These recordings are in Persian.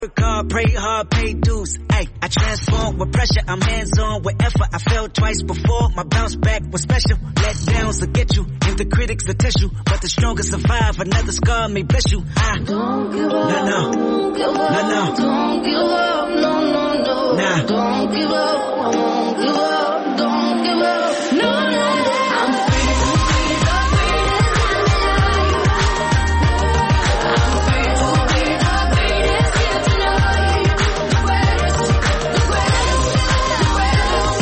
God, pray hard, pay dues. Ay, I transform with pressure, I'm hands-on with effort. I failed twice before, my bounce back was special. Let downs will get you, if the critics will test you. But the strongest survive, another scar may bless you. Don't give up, no, don't give up, no. Don't give up, no, no, no. Nah. Don't give up, won't give up, don't give up, no, no, no. I'm free to be the greatest in life. I'm free to be the greatest here tonight. The greatest, the greatest, the greatest,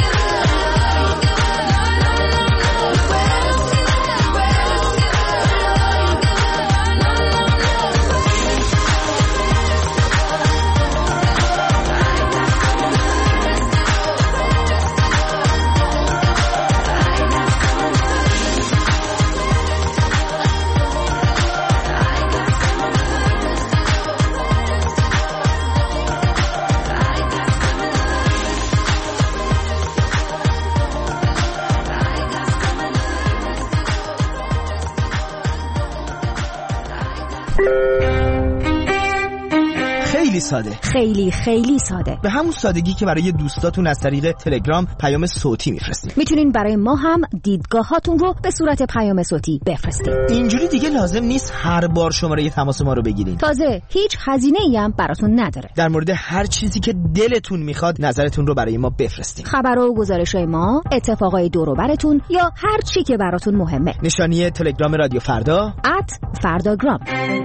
خیلی ساده، خیلی ساده. به همون سادگی که برای دوستاتون از طریق تلگرام پیام صوتی میفرستید. میتونین برای ما هم دیدگاهاتون رو به صورت پیام صوتی بفرستید. اینجوری دیگه لازم نیست هر بار شماره تماس ما رو بگیرین. تازه هیچ هزینه‌ای هم براتون نداره. در مورد هر چیزی که دلتون میخواد نظرتون رو برای ما بفرستین. خبر و گزارش‌های ما، اتفاقای دور و براتون یا هر چی که براتون مهمه. نشانی تلگرام رادیو فردا @فرداگرام.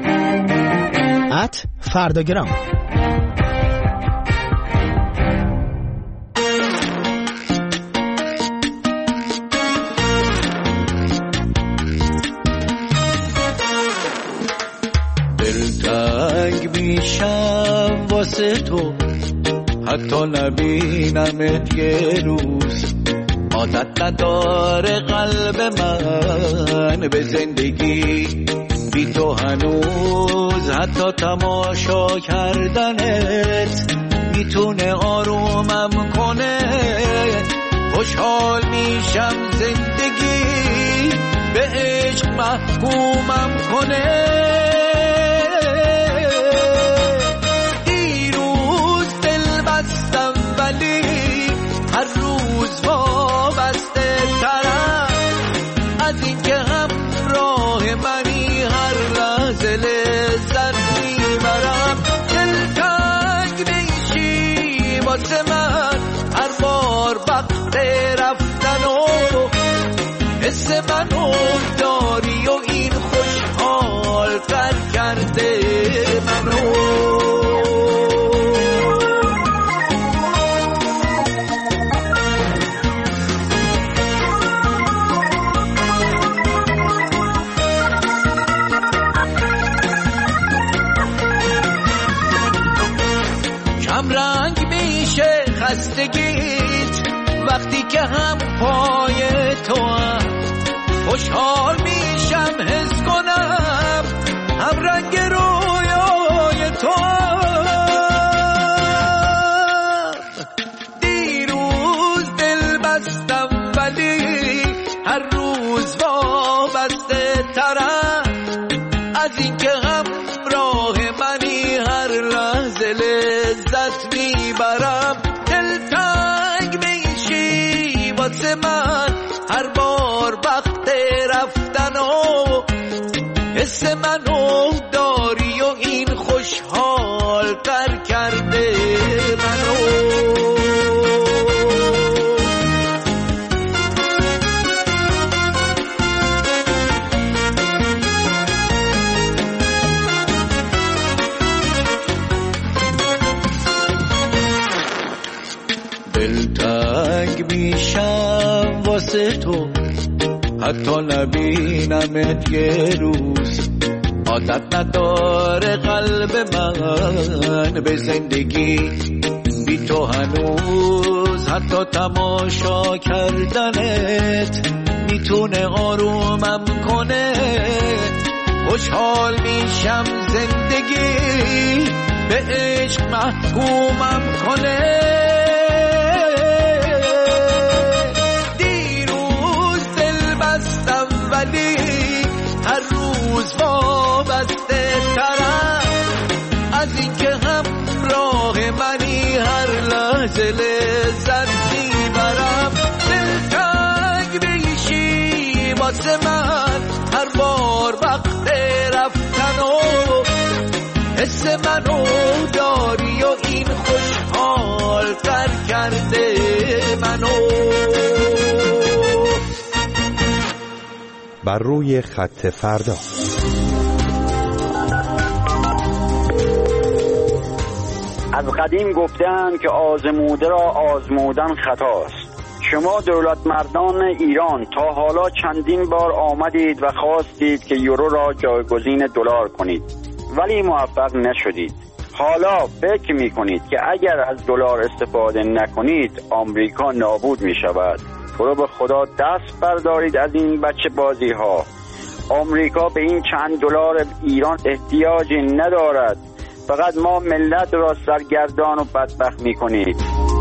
@فرداگرام. دلتنگ میشم واسه تو، حتی نبینمت یه روز. عادت نداره قلب من به زندگی بی تو هنوز. حتی تماشا کردنت میتونه آرومم کنه. خوشحال میشم زندگی به عشق محکومم کنه. دیروز دل بستم ولی هر روز وابسته ترم از این که همراه منی. هر لحظه لذت میبرم. دلتنگ میشی واسه من هر بار وقت رفتن و حس منو داری و این خوشحال تر کرده منو. رنگ میشه خستگیت وقتی که هم پای تو هم. خوشحال میشم حس کنم هم رنگ رویای تو هم. دیروز دل بستم ولی هر روز وابسته ترم از این که همراه منی. هر لحظه لذت میبرم. دلتنگ میشی واسه من هر بار وقت رفتن و حس منو داری و این خوشحال تر کرده منو. دلتنگ میشم واسه تو حتی نبینمت یه روز. عادت نداره قلب من به زندگی بی تو هنوز. حتی تماشا کردنت میتونه آرومم کنه. خوشحال میشم زندگی به عشق محکومم کنه. ولی هر روز وابسته ترم از این که همراه منی هر لحظه لذت میبرم دلتنگ میشی واسه من هر بار وقت رفتن و حس منو داری و این خوشحال تر کرده منو. بر روی خط فردا. از قدیم گفتن که آزموده را آزمودن خطاست. شما دولت مردان ایران تا حالا چندین بار آمدید و خواستید که یورو را جایگزین دلار کنید ولی موفق نشدید. حالا فکر می کنید که اگر از دلار استفاده نکنید آمریکا نابود می شود. تو رو به خدا دست بردارید از این بچه بازی ها. آمریکا به این چند دلار ایران احتیاجی ندارد. فقط ما ملت را سرگردان و بدبخت می کنید.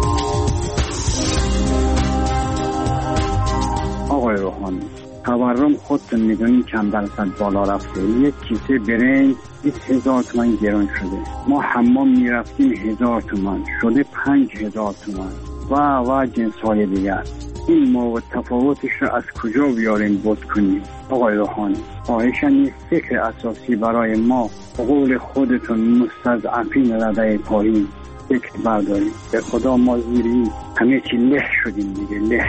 آقای روحانی، تورم خودتون میدونید چند درصد بالا رفته. یک کیسه برنج 20,000 تومان گران شده. ما حمام میرفتیم 1,000 تومان شده 5,000 تومان و جنس‌های دیگر. این موضوع تفاوتش را از کجا بیاریم بود کنیم؟ آقای روحانی، خواهشاً این فکر اساسی برای ما قول خودتون مستضعفین رده پایین فکر برداریم. به خدا ما زیری همه چی له شدیم دیگه، له.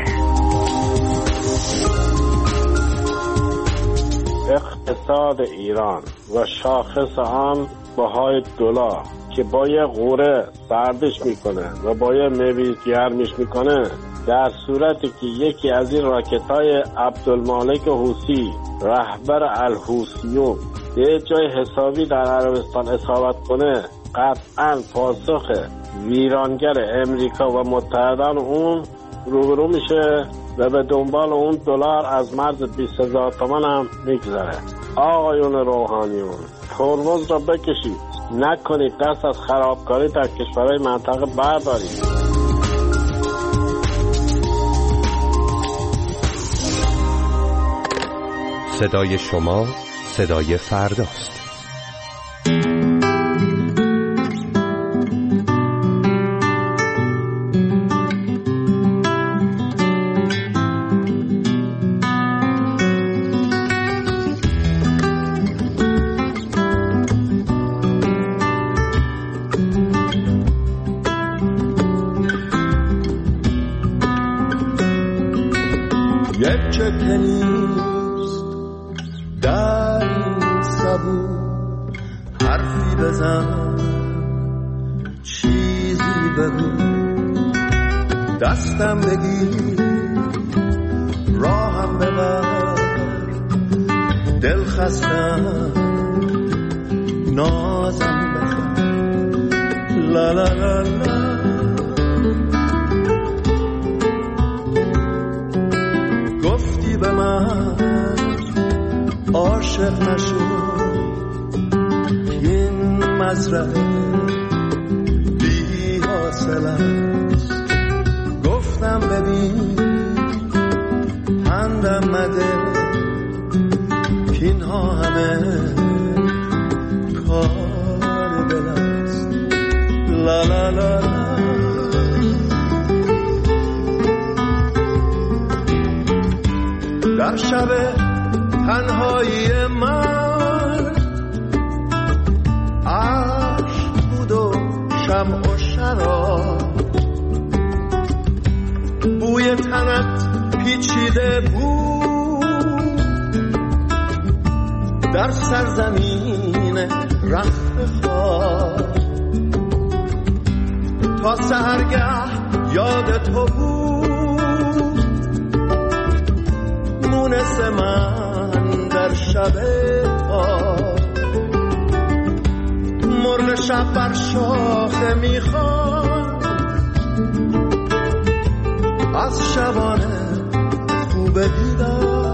اقتصاد ایران و شاخص آن بهای دلار که با یه غوره سردش میکنه و با یه میوه گرمش میکنه، در صورتی که یکی از این راکت‌های عبدالمالک حوثی رهبر الحوثیون یه جای حسابی در عربستان اصابت کنه، قطعاً پاسخ ویرانگر امریکا و متحدان اون روبرو میشه و به دنبال اون دلار از مرز 20,000 تومان هم میگذره. آقایون روحانیون، ترمز را بکشید، نکنید دست از خرابکاری در کشورهای منطقه بردارید. صدای شما صدای فرداست. یک چکه نیست در این سبو، حرفی بزن چیزی بگو، دستم بگیر راهم ببر، دل خستم نازم بخر، لا لا لا لا. گفتی به من عاشق نشو، این مزرعه بی حاصل است. گفتم ببین پندم مده، اینها همه کار دل است. لا لا لا لا. در شب تنهایی من عشق بود و شمع و شراب، بوی تنت پیچیده بود در سرزمین رخت خواب، تا سحرگه یاد تو بود مونس من در شب تاب. مرغ شب بر شاخه میخواد از شبانه خوب دیدار.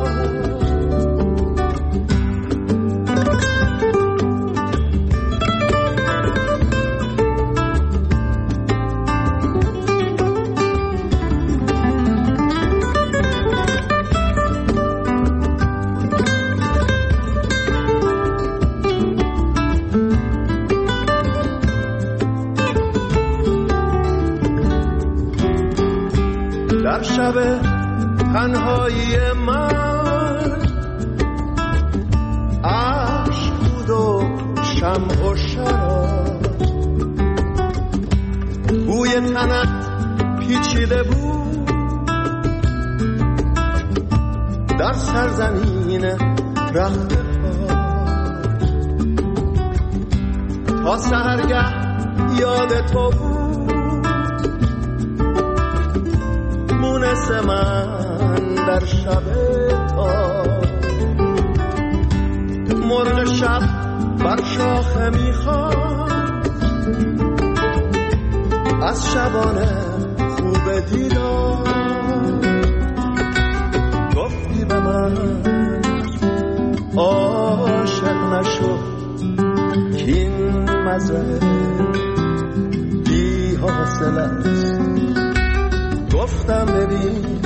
در شب تنهایی من عشق بود و شمع و شراب بوی تنت پیچیده بود در سرزمین رخت تا سحرگه یاد تو بود مونس من در شب تار مرغ شب بر شاخه میخواد از شبانه خوب دیدار گفتی به من عاشق نشو کین مزه بی حاصل است گفتم ببین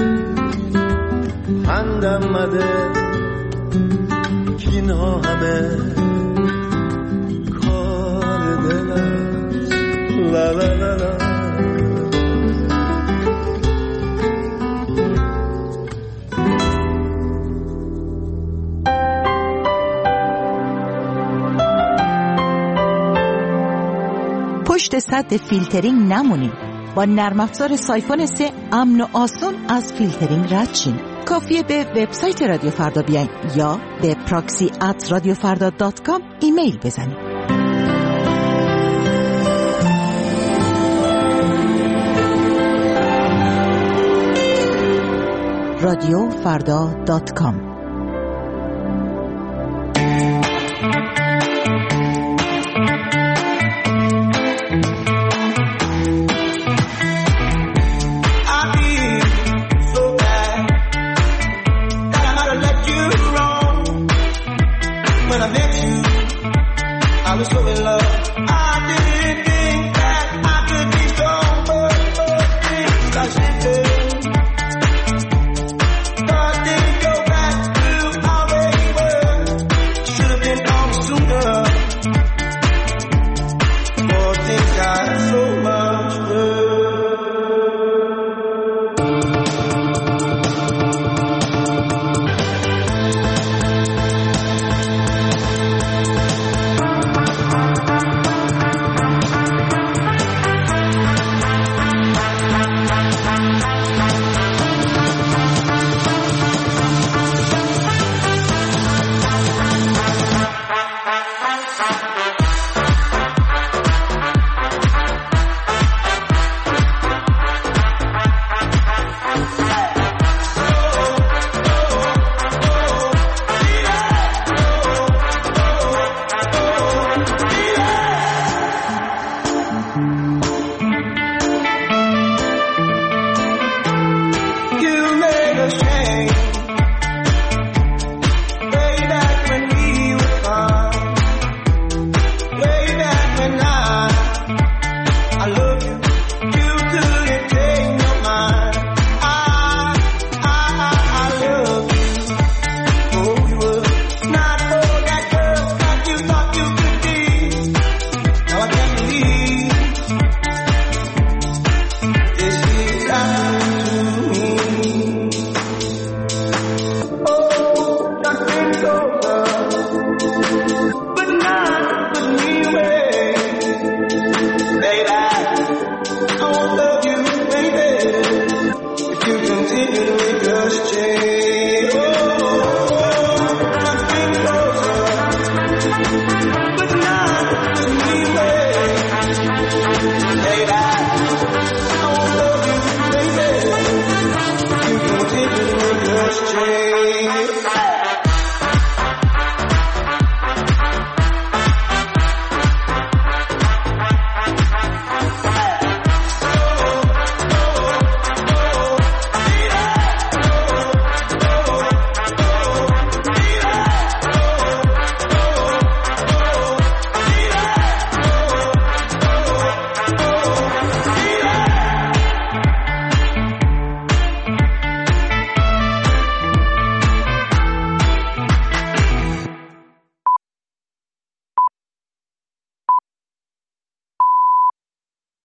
پندم مده کین ها همه کار دل است لا لا لا لا. پشت سد فیلترینگ نمونید. با نرم افزار سایفون 3 امن و آسون از فیلترینگ رد شین. کافیه به وبسایت رادیو فردا بیاین یا به proxy@radiofarda.com ایمیل بزنید. radiofarda.com Baby